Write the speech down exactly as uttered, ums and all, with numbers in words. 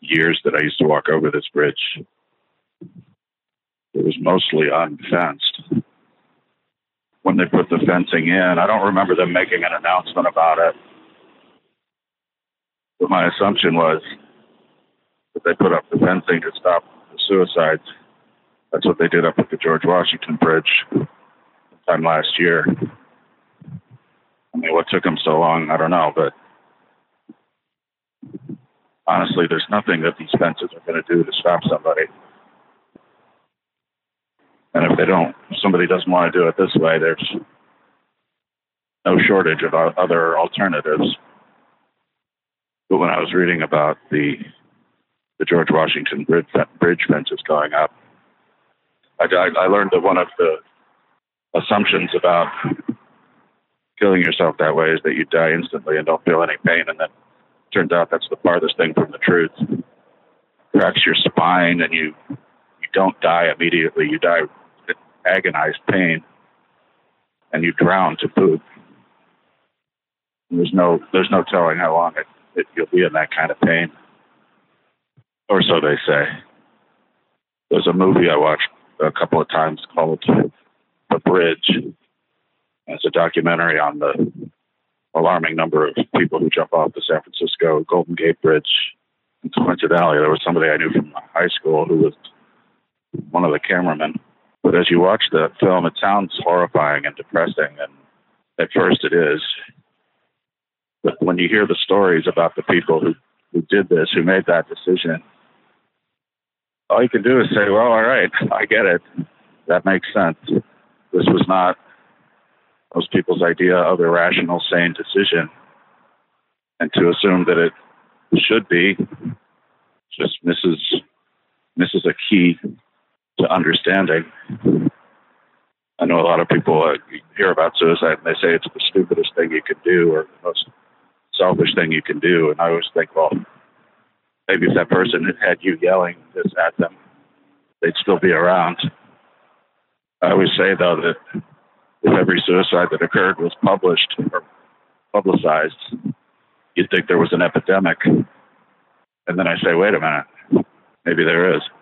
years that I used to walk over this bridge, it was mostly unfenced. When they put the fencing in, I don't remember them making an announcement about it. But my assumption was that they put up the fencing to stop the suicides. That's what they did up at the George Washington Bridge sometime last year. I mean, what took them so long, I don't know, but honestly, there's nothing that these fences are going to do to stop somebody. And if they don't, if somebody doesn't want to do it this way, there's no shortage of other alternatives. But when I was reading about the the George Washington Bridge, bridge fences going up, I, I learned that one of the assumptions about killing yourself that way is that you die instantly and don't feel any pain, and then it turns out that's the farthest thing from the truth. It cracks your spine, and you you don't die immediately. You die with agonized pain, and you drown to poop. And there's no there's no telling how long it, it you'll be in that kind of pain, or so they say. There's a movie I watched a couple of times called The Bridge. It's a documentary on the alarming number of people who jump off the San Francisco Golden Gate Bridge. And coincidentally, there was somebody I knew from high school who was one of the cameramen. But as you watch the film, it sounds horrifying and depressing, and at first it is. But when you hear the stories about the people who, who did this, who made that decision, all you can do is say, well, all right, I get it. That makes sense. This was not most people's idea of a rational, sane decision. And to assume that it should be just misses, misses a key to understanding. I know a lot of people uh, hear about suicide and they say it's the stupidest thing you can do or the most selfish thing you can do. And I always think, well, maybe if that person had had you yelling this at them, they'd still be around. I always say, though, that if every suicide that occurred was published or publicized, you'd think there was an epidemic. And then I say, wait a minute, maybe there is.